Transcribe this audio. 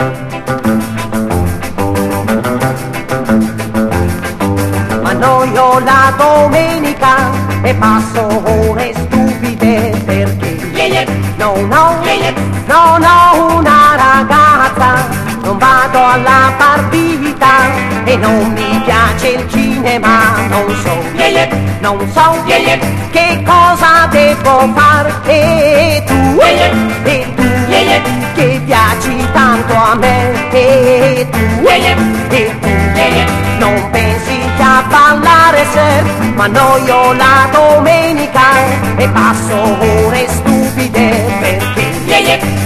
Ma noio la domenica e passo ore stupide perché non ho una ragazza, non vado alla partita e non mi piace il cinema, non so che cosa devo fare. E tu che piaci tanto a me, e tu non pensi che a ballare serve, ma noio la domenica e passo ore stupide perché